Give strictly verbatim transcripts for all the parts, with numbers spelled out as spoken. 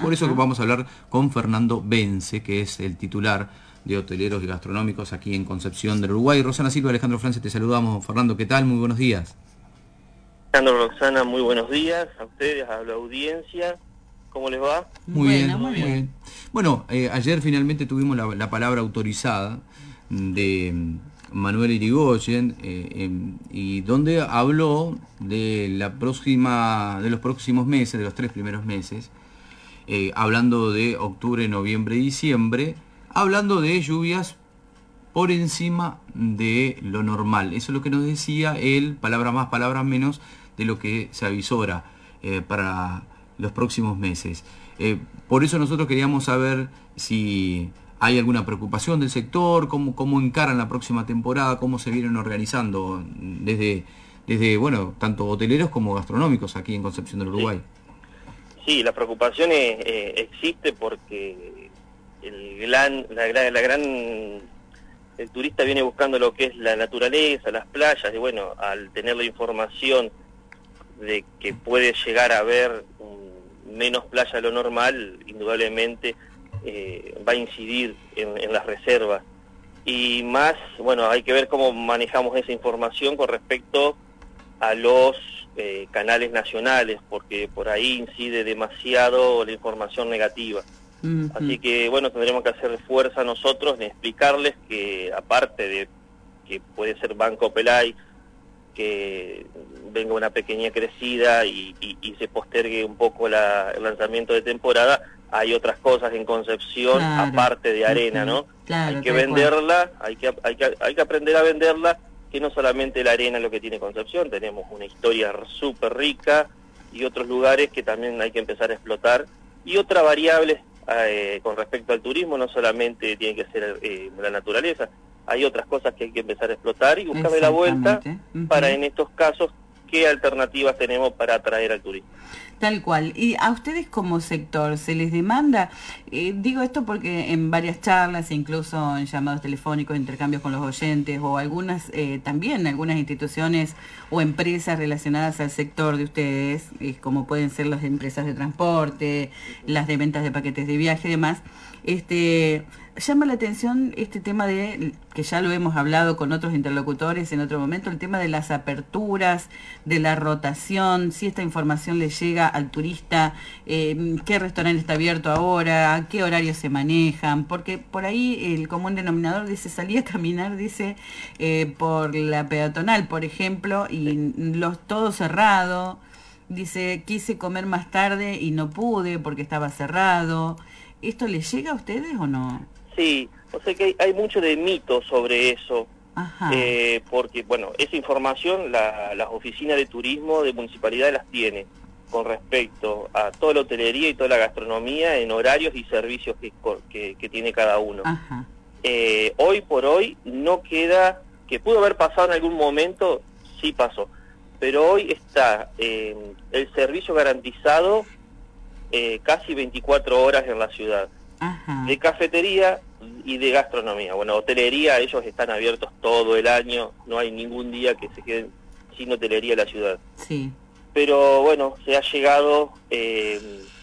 Por Ajá. eso que vamos a hablar con Fernando Bence, que es el titular de Hoteleros y Gastronómicos aquí en Concepción del Uruguay. Rosana Silva, Alejandro France, te saludamos. Fernando, ¿qué tal? Muy buenos días. Alejandro, Roxana, muy buenos días a ustedes, a la audiencia. ¿Cómo les va? Muy bueno, bien, muy bien. Muy bien. Bueno, eh, ayer finalmente tuvimos la, la palabra autorizada de Manuel Irigoyen, eh, eh, y donde habló de la próxima, de los próximos meses, de los tres primeros meses, eh, hablando de octubre, noviembre y diciembre, hablando de lluvias por encima de lo normal. Eso es lo que nos decía él, palabra más, palabra menos, de lo que se avisora eh, para los próximos meses. Eh, por eso nosotros queríamos saber si hay alguna preocupación del sector, cómo, cómo encaran la próxima temporada, cómo se vienen organizando desde, desde bueno, tanto hoteleros como gastronómicos aquí en Concepción del Uruguay. Sí, sí, la preocupación es, eh, existe porque el gran, la, la, la gran, el turista viene buscando lo que es la naturaleza, las playas, y bueno, al tener la información de que puede llegar a haber um, menos playa de lo normal, indudablemente eh, va a incidir en, en las reservas. Y más, bueno, hay que ver cómo manejamos esa información con respecto a los eh, canales nacionales, porque por ahí incide demasiado la información negativa. Uh-huh. Así que, bueno, tendremos que hacer fuerza nosotros en explicarles que, aparte de que puede ser Banco Pelay, que venga una pequeña crecida y, y, y se postergue un poco la, el lanzamiento de temporada, hay otras cosas en Concepción, claro, aparte de arena, ¿no? Claro, hay que venderla, hay que, hay, que, hay que aprender a venderla, que no solamente la arena es lo que tiene Concepción, tenemos una historia súper rica y otros lugares que también hay que empezar a explotar. Y otra variable eh, con respecto al turismo, no solamente tiene que ser eh, la naturaleza, hay otras cosas que hay que empezar a explotar y buscarle la vuelta uh-huh. para, en estos casos, qué alternativas tenemos para atraer al turismo. Tal cual. Y a ustedes como sector, ¿se les demanda? Eh, digo esto porque en varias charlas, incluso en llamados telefónicos, intercambios con los oyentes, o algunas, eh, también algunas instituciones o empresas relacionadas al sector de ustedes, eh, como pueden ser las empresas de transporte, las de ventas de paquetes de viaje y demás, este... llama la atención este tema de, que ya lo hemos hablado con otros interlocutores en otro momento, el tema de las aperturas, de la rotación, si esta información le llega al turista, eh, qué restaurante está abierto ahora, qué horarios se manejan, porque por ahí el común denominador dice, salí a caminar, dice, eh, por la peatonal, por ejemplo, y los todo cerrado, dice, quise comer más tarde y no pude porque estaba cerrado. ¿Esto les llega a ustedes o no? Sí, o sea que hay, hay mucho de mito sobre eso, eh, porque, bueno, esa información la, las oficinas de turismo de municipalidad las tiene con respecto a toda la hotelería y toda la gastronomía en horarios y servicios que, que, que tiene cada uno. Eh, hoy por hoy no queda, que pudo haber pasado en algún momento, sí pasó, pero hoy está eh, el servicio garantizado eh, casi veinticuatro horas en la ciudad. Ajá. De cafetería y de gastronomía. Bueno, hotelería, ellos están abiertos todo el año, no hay ningún día que se queden sin hotelería en la ciudad. Sí. Pero bueno, se ha llegado eh,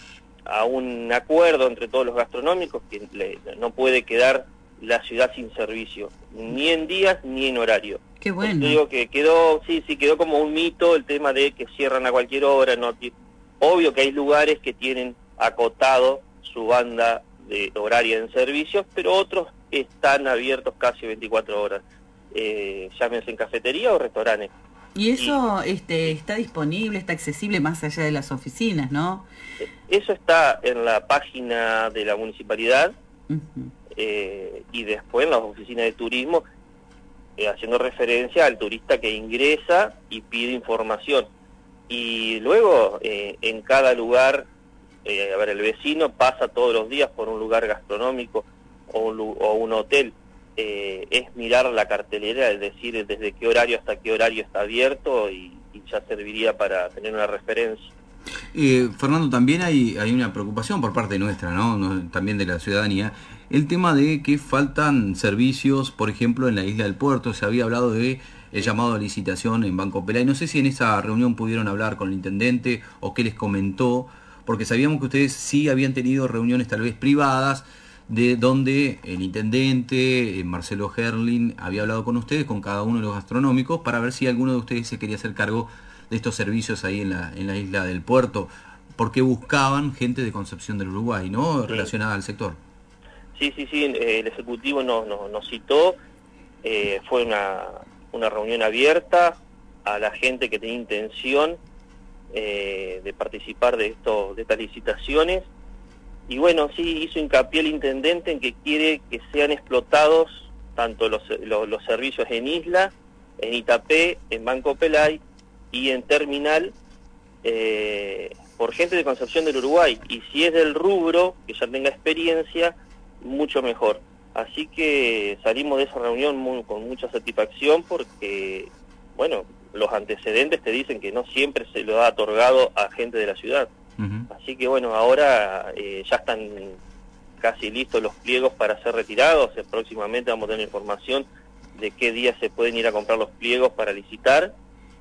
a un acuerdo entre todos los gastronómicos que le, no puede quedar la ciudad sin servicio, ni en días ni en horario. Qué bueno. Yo digo que quedó, sí, sí, quedó como un mito el tema de que cierran a cualquier hora. No, obvio que hay lugares que tienen acotado su banda de horaria en servicios, pero otros están abiertos casi veinticuatro horas, eh, llámense en cafetería o restaurantes. Y eso y, este, está disponible, está accesible más allá de las oficinas, ¿no? Eso está en la página de la municipalidad, uh-huh. eh, y después en las oficinas de turismo, eh, haciendo referencia al turista que ingresa y pide información. Y luego, eh, en cada lugar, Eh, a ver, el vecino pasa todos los días por un lugar gastronómico o un, o un hotel, eh, es mirar la cartelera, es decir, desde qué horario hasta qué horario está abierto y, y ya serviría para tener una referencia. Eh, Fernando, también hay, hay una preocupación por parte nuestra, ¿no? ¿no? También de la ciudadanía, el tema de que faltan servicios, por ejemplo, en la isla del Puerto. Se había hablado de el llamado a licitación en Banco Pelay. No sé si en esa reunión pudieron hablar con el intendente o qué les comentó, porque sabíamos que ustedes sí habían tenido reuniones tal vez privadas, de donde el intendente, eh, Marcelo Herlin, había hablado con ustedes, con cada uno de los gastronómicos, para ver si alguno de ustedes se quería hacer cargo de estos servicios ahí en la, en la isla del Puerto, porque buscaban gente de Concepción del Uruguay, ¿no? Sí. Relacionada al sector. Sí, sí, sí, el Ejecutivo nos, nos, nos citó, eh, fue una, una reunión abierta a la gente que tenía intención eh, de participar de, esto, de estas licitaciones, y bueno, sí hizo hincapié el intendente en que quiere que sean explotados tanto los, los, los servicios en Isla, en Itapé, en Banco Pelay y en Terminal, eh, por gente de Concepción del Uruguay, y si es del rubro, que ya tenga experiencia, mucho mejor. Así que salimos de esa reunión muy, con mucha satisfacción, porque, bueno, los antecedentes te dicen que no siempre se lo ha otorgado a gente de la ciudad. Uh-huh. Así que, bueno, ahora eh, ya están casi listos los pliegos para ser retirados. Próximamente vamos a tener información de qué días se pueden ir a comprar los pliegos para licitar.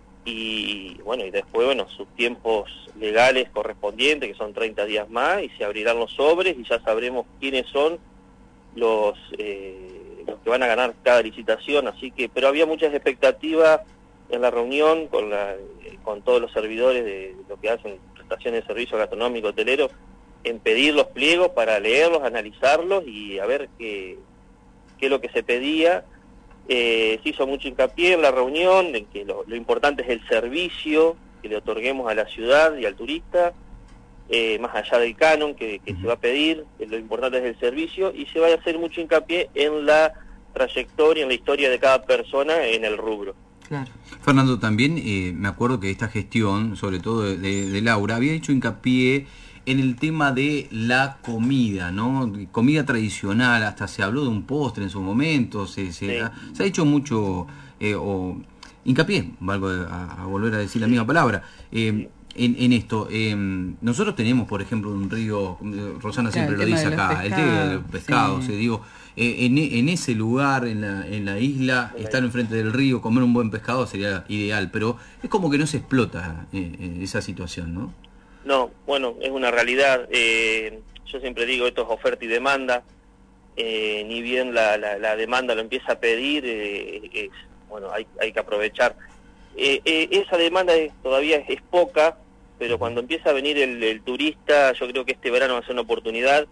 Y bueno, y después, bueno, sus tiempos legales correspondientes, que son treinta días más, y se abrirán los sobres y ya sabremos quiénes son los, eh, los que van a ganar cada licitación. Así que, pero había muchas expectativas en la reunión con, la, con todos los servidores de lo que hacen prestaciones de servicio gastronómico hotelero, en pedir los pliegos para leerlos, analizarlos y a ver qué, qué es lo que se pedía. Eh, se hizo mucho hincapié en la reunión en que lo, lo importante es el servicio que le otorguemos a la ciudad y al turista, eh, más allá del canon que, que se va a pedir, lo importante es el servicio, y se va a hacer mucho hincapié en la trayectoria, en la historia de cada persona en el rubro. Claro. Fernando, también eh, me acuerdo que esta gestión, sobre todo de, de, de Laura, había hecho hincapié en el tema de la comida, ¿no? Comida tradicional, hasta se habló de un postre en su momento, se, se, sí. ha, se ha hecho mucho, eh, o hincapié, valgo a, a volver a decir la misma palabra, eh, en, en esto. Eh, nosotros tenemos, por ejemplo, un río, Rosana siempre claro, lo dice acá, el tema de los pescados, sí. eh, digo, eh, en, en ese lugar, en la, en la isla, sí. estar enfrente del río, comer un buen pescado sería ideal, pero es como que no se explota eh, esa situación, ¿no? No, bueno, es una realidad. Eh, yo siempre digo, esto es oferta y demanda. Eh, ni bien la, la, la demanda lo empieza a pedir, eh, es, bueno, hay, hay que aprovechar. Eh, eh, esa demanda es, todavía es, es poca, pero cuando empieza a venir el, el turista, yo creo que este verano va a ser una oportunidad,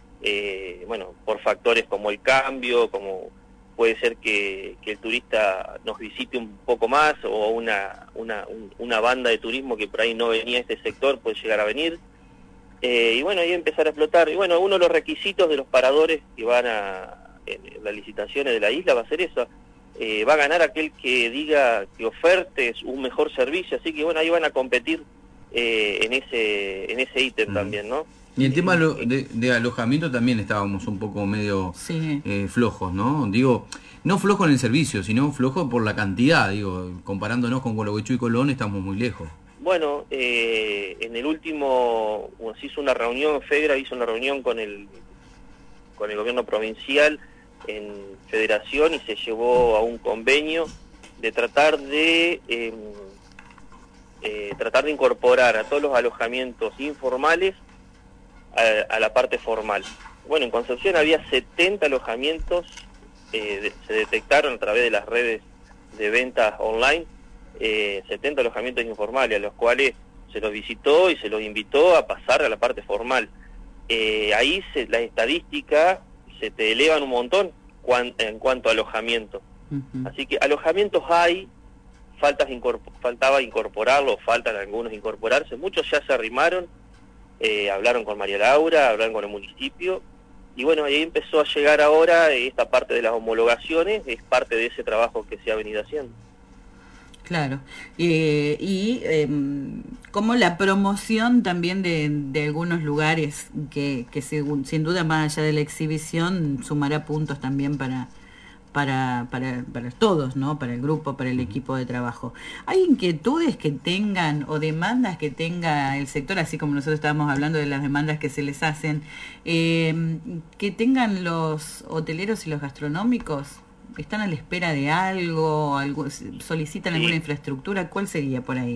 eh, bueno, por factores como el cambio, como puede ser que, que el turista nos visite un poco más, o una, una, un, una banda de turismo que por ahí no venía a este sector puede llegar a venir, eh, y bueno, ahí empezar a explotar. Y bueno, uno de los requisitos de los paradores que van a en las licitaciones de la isla va a ser eso, eh, va a ganar aquel que diga que oferte un mejor servicio, así que bueno, ahí van a competir eh, en ese en ese ítem uh-huh. también, ¿no? Y el tema de, de alojamiento también estábamos un poco medio sí. eh, flojos, ¿no? Digo, no flojo en el servicio, sino flojo por la cantidad, digo, comparándonos con Gualeguaychú y Colón estamos muy lejos. Bueno, eh, en el último, bueno, se hizo una reunión, FEGRA hizo una reunión con el, con el gobierno provincial en federación y se llevó a un convenio de tratar de, eh, eh, tratar de incorporar a todos los alojamientos informales A, a la parte formal. Bueno, en Concepción había setenta alojamientos, eh, de, se detectaron a través de las redes de ventas online, eh, setenta alojamientos informales, a los cuales se los visitó y se los invitó a pasar a la parte formal. Eh, ahí se, las estadísticas se te elevan un montón cuan, en cuanto a alojamiento. Uh-huh. Así que alojamientos hay, faltas incorpor, faltaba incorporarlos, faltan algunos incorporarse, muchos ya se arrimaron. Eh, hablaron con María Laura, hablaron con el municipio, y bueno, ahí empezó a llegar ahora esta parte de las homologaciones, es parte de ese trabajo que se ha venido haciendo. Claro, eh, y eh, como la promoción también de, de algunos lugares que, que según, sin duda más allá de la exhibición sumará puntos también para... Para, para, para todos, ¿no? Para el grupo, para el equipo de trabajo. ¿Hay inquietudes que tengan o demandas que tenga el sector, así como nosotros estábamos hablando de las demandas que se les hacen, eh, que tengan los hoteleros y los gastronómicos? ¿Están a la espera de algo? algo ¿Solicitan sí. alguna infraestructura? ¿Cuál sería por ahí?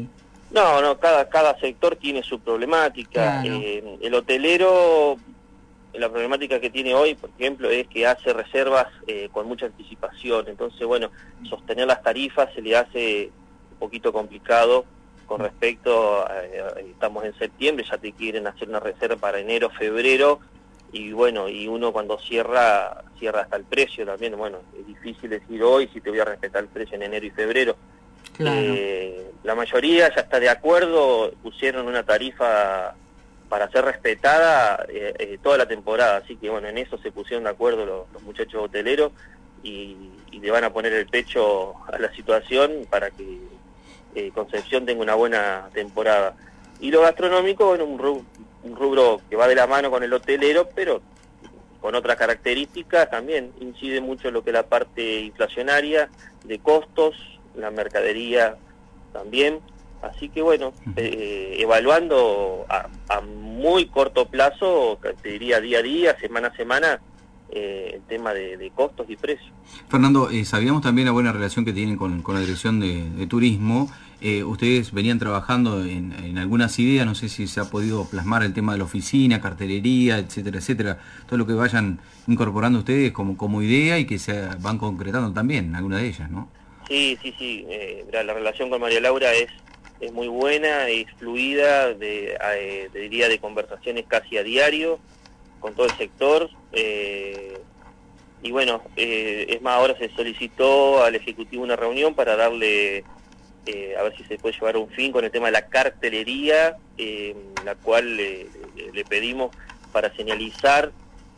No, no, cada, cada sector tiene su problemática. Claro. Eh, el hotelero, la problemática que tiene hoy, por ejemplo, es que hace reservas eh, con mucha anticipación. Entonces, bueno, sostener las tarifas se le hace un poquito complicado con respecto a, eh, estamos en septiembre, ya te quieren hacer una reserva para enero, febrero, y bueno, y uno cuando cierra, cierra hasta el precio también. Bueno, es difícil decir hoy si te voy a respetar el precio en enero y febrero. Claro. Eh, la mayoría ya está de acuerdo, pusieron una tarifa para ser respetada eh, eh, toda la temporada, así que bueno, en eso se pusieron de acuerdo los, los muchachos hoteleros y, y le van a poner el pecho a la situación para que eh, Concepción tenga una buena temporada. Y lo gastronómico, bueno, un rubro, un rubro que va de la mano con el hotelero, pero con otras características, también incide mucho en lo que es la parte inflacionaria, de costos, la mercadería también. Así que bueno, eh, evaluando a, a muy corto plazo, te diría día a día, semana a semana, eh, el tema de, de costos y precios. Fernando, eh, sabíamos también la buena relación que tienen con, con la Dirección de, de Turismo. Eh, ustedes venían trabajando en, en algunas ideas, no sé si se ha podido plasmar el tema de la oficina, cartelería, etcétera, etcétera. Todo lo que vayan incorporando ustedes como, como idea y que se van concretando también, alguna de ellas, ¿no? Sí, sí, sí. Eh, la, la relación con María Laura es es muy buena, es fluida, de, eh, te diría de conversaciones casi a diario con todo el sector. Eh, y bueno, eh, es más, ahora se solicitó al Ejecutivo una reunión para darle, eh, a ver si se puede llevar a un fin con el tema de la cartelería, eh, la cual eh, le, le pedimos para señalizar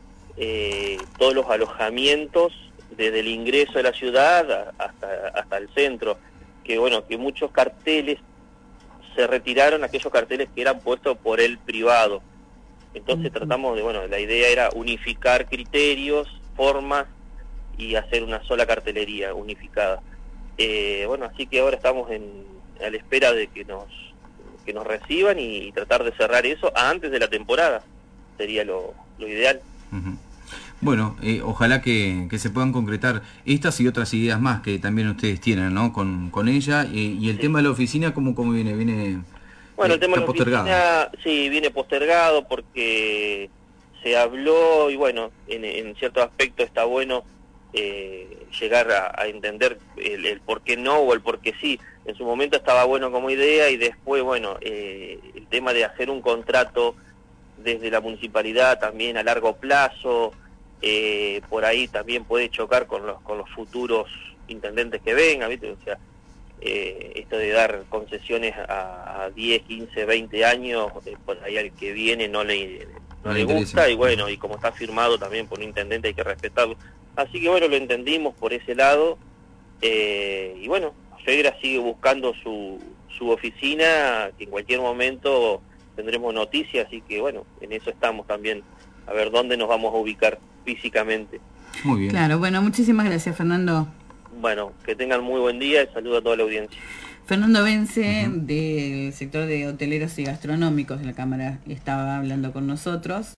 eh, todos los alojamientos desde el ingreso de la ciudad hasta, hasta el centro, que bueno, que muchos carteles se retiraron, aquellos carteles que eran puestos por el privado. Entonces uh-huh. tratamos de, bueno, la idea era unificar criterios, formas y hacer una sola cartelería unificada. Eh, bueno, así que ahora estamos en, a la espera de que nos que nos reciban y, y tratar de cerrar eso antes de la temporada, sería lo, lo ideal. Uh-huh. Bueno, eh, ojalá que, que se puedan concretar estas y otras ideas más que también ustedes tienen, ¿no? Con, con ella. Y, y el sí. tema de la oficina, ¿cómo, cómo viene? ¿Viene Bueno, eh, el tema de la postergado? oficina, sí, viene postergado porque se habló y bueno, en, en ciertos aspectos está bueno eh, llegar a, a entender el, el por qué no o el por qué sí. En su momento estaba bueno como idea y después, bueno, eh, el tema de hacer un contrato desde la municipalidad también a largo plazo, Eh, por ahí también puede chocar con los con los futuros intendentes que vengan, ¿viste? O sea, eh, esto de dar concesiones a, a diez, quince, veinte años, eh, por ahí al que viene no le no, no le gusta, y bueno, y como está firmado también por un intendente hay que respetarlo. Así que bueno, lo entendimos por ese lado, eh, y bueno, Fegra sigue buscando su, su oficina, que en cualquier momento tendremos noticias, así que bueno, en eso estamos también, a ver dónde nos vamos a ubicar físicamente. Muy bien. Claro, bueno, muchísimas gracias, Fernando. Bueno, que tengan muy buen día y saludo a toda la audiencia. Fernando Vence, uh-huh. del sector de hoteleros y gastronómicos de la Cámara, estaba hablando con nosotros.